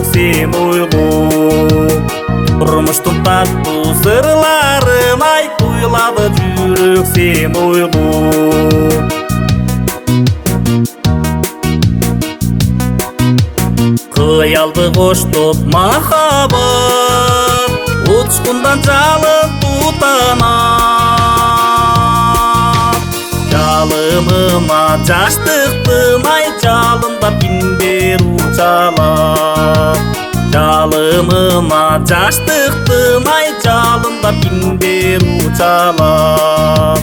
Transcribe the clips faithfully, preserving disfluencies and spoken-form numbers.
жүрүк сен ойлоо. Турмуштун таттуу сырларын айт, уйлады жүрүк сен ойлоо. Кыялды коштоп махаббат, учкундан жалын тутанат. Жалынына жаштыктын ай жалында кимдер учалат. Жалынына жаштыктын ай жалында кимдер учалат.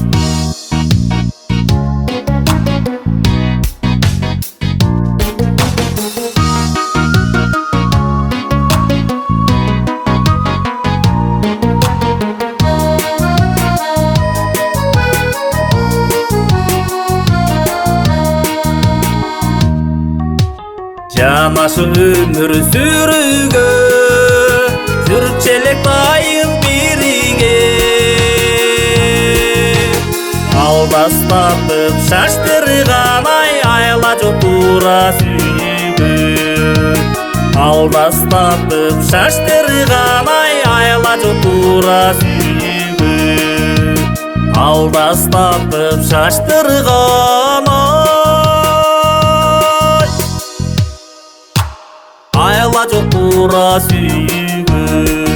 Жанашы өмүр сүрүүгө, жүрчү элек дайым бирге. Алдастатып шаштырган ай айла жок туура сүйүүгө. Алдастатып шаштырган ай айла жок туура сүйүүгө. Алдастатып шаштырган айла жок туура сүйүүгө.